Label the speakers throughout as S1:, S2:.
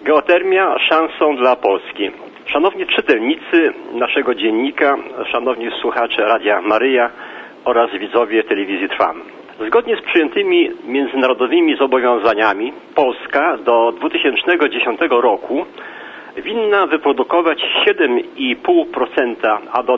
S1: Geotermia szansą dla Polski. Szanowni czytelnicy naszego dziennika, szanowni słuchacze Radia Maryja oraz widzowie telewizji Trwam. Zgodnie z przyjętymi międzynarodowymi zobowiązaniami Polska do 2010 roku winna wyprodukować 7,5%, a do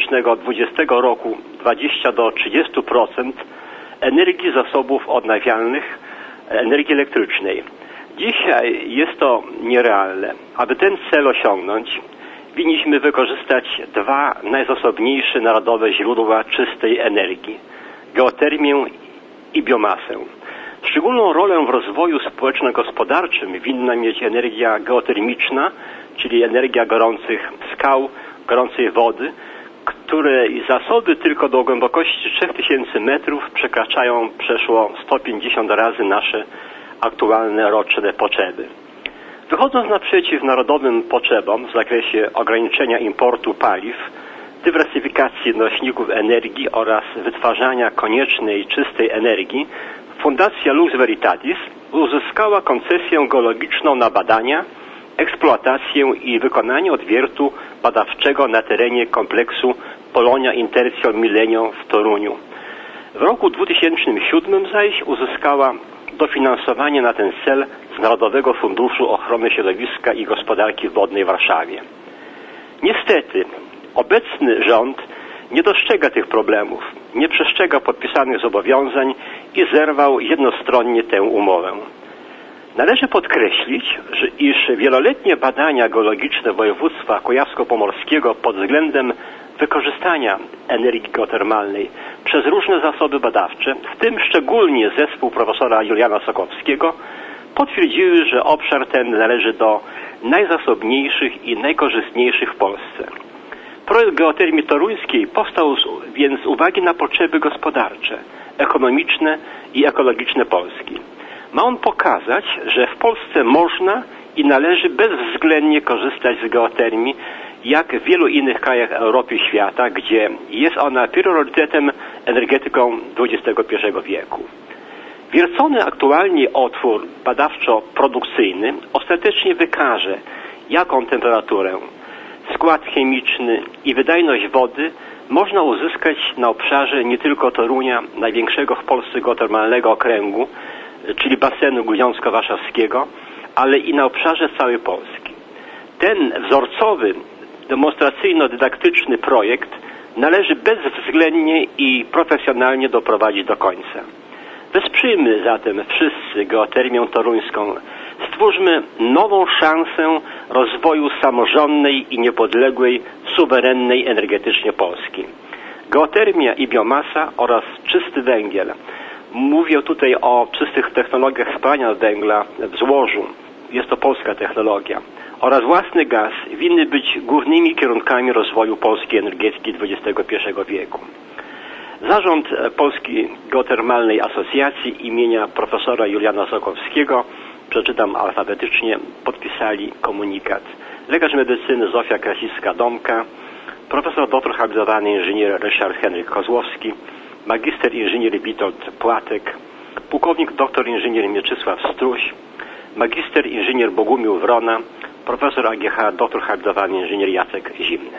S1: 2020 roku 20 do 30% energii zasobów odnawialnych, energii elektrycznej. Dzisiaj jest to nierealne. Aby ten cel osiągnąć, winniśmy wykorzystać dwa najzasobniejsze narodowe źródła czystej energii: geotermię i biomasę. Szczególną rolę w rozwoju społeczno-gospodarczym winna mieć energia geotermiczna, czyli energia gorących skał, gorącej wody, której zasoby tylko do głębokości 3000 metrów przekraczają przeszło 150 razy nasze aktualne roczne potrzeby. Wychodząc naprzeciw narodowym potrzebom w zakresie ograniczenia importu paliw, dywersyfikacji nośników energii oraz wytwarzania koniecznej czystej energii, Fundacja Lux Veritatis uzyskała koncesję geologiczną na badania, eksploatację i wykonanie odwiertu badawczego na terenie kompleksu Polonia Intercio Millenium w Toruniu. W roku 2007 zaś uzyskała dofinansowanie na ten cel z Narodowego Funduszu Ochrony Środowiska i Gospodarki Wodnej w Warszawie. Niestety, obecny rząd nie dostrzega tych problemów, nie przestrzega podpisanych zobowiązań i zerwał jednostronnie tę umowę. Należy podkreślić, iż wieloletnie badania geologiczne województwa kujawsko-pomorskiego pod względem wykorzystania energii geotermalnej przez różne zasoby badawcze, w tym szczególnie zespół profesora Juliana Sokowskiego, potwierdziły, że obszar ten należy do najzasobniejszych i najkorzystniejszych w Polsce. Projekt geotermii toruńskiej powstał więc z uwagi na potrzeby gospodarcze, ekonomiczne i ekologiczne Polski. Ma on pokazać, że w Polsce można i należy bezwzględnie korzystać z geotermii, jak w wielu innych krajach Europy i świata, gdzie jest ona priorytetem energetyką XXI wieku. Wiercony aktualnie otwór badawczo-produkcyjny ostatecznie wykaże, jaką temperaturę, skład chemiczny i wydajność wody można uzyskać na obszarze nie tylko Torunia, największego w Polsce geotermalnego okręgu, czyli basenu Grudziącko-Warszawskiego, ale i na obszarze całej Polski. Ten wzorcowy, demonstracyjno-dydaktyczny projekt należy bezwzględnie i profesjonalnie doprowadzić do końca. Wesprzyjmy zatem wszyscy geotermię toruńską. Stwórzmy nową szansę rozwoju samorządnej i niepodległej, suwerennej energetycznie Polski. Geotermia i biomasa oraz czysty węgiel. Mówię tutaj o czystych technologiach spalania węgla w złożu. Jest to polska technologia. Oraz własny gaz winny być głównymi kierunkami rozwoju polskiej energetyki XXI wieku. Zarząd Polskiej Geotermalnej Asocjacji imienia profesora Juliana Sokowskiego, przeczytam alfabetycznie, podpisali komunikat: lekarz medycyny Zofia Krasińska-Domka, profesor dr habilitowany inżynier Ryszard Henryk Kozłowski, magister inżynier Witold Płatek, pułkownik dr inżynier Mieczysław Struś, magister inżynier Bogumił Wrona, profesor AGH dr habilitowany inżynier Jacek Zimny.